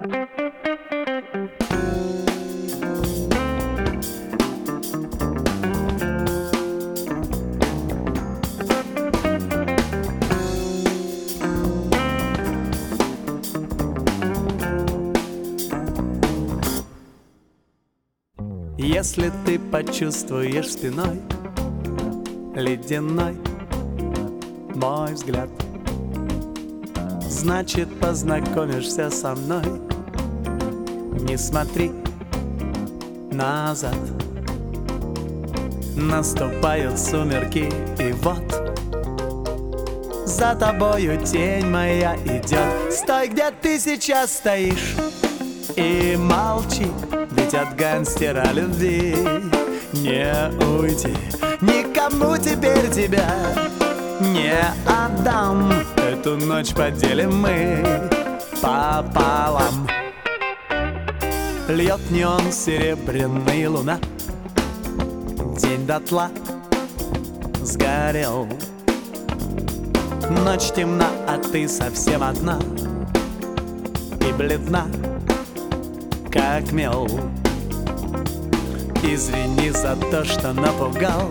Если ты почувствуешь спиной ледяной мой взгляд, значит, познакомишься со мной. Не смотри назад. Наступают сумерки, и вот за тобою тень моя идет. Стой, где ты сейчас стоишь, и молчи, ведь от гангстера любви не уйти. Никому теперь тебя не отдам. Эту ночь поделим мы пополам. Льет неон серебряный, луна, день дотла сгорел. Ночь темна, а ты совсем одна и бледна, как мел. Извини за то, что напугал,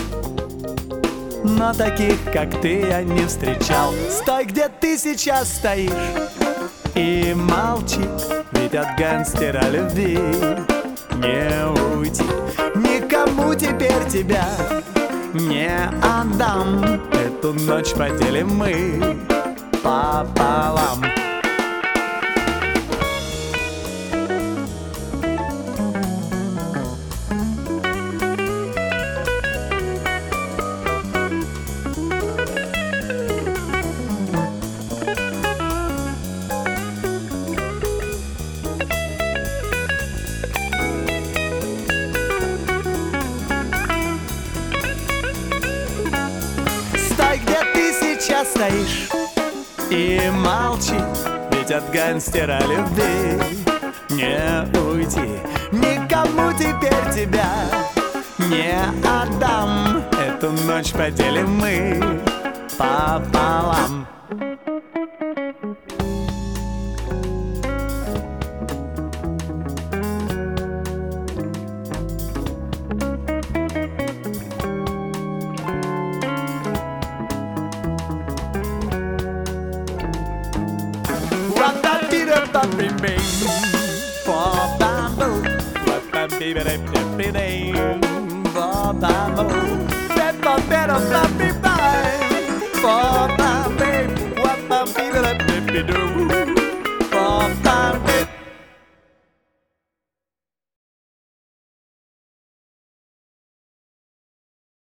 но таких, как ты, я не встречал. Стой, где ты сейчас стоишь, и молчи, ведь от гангстера любви не уйти. Никому теперь тебя не отдам. Эту ночь поделим мы пополам. Стоишь и молчи, ведь от гангстера любви не уйти. Никому теперь тебя не отдам. Эту ночь поделим мы пополам. Baby,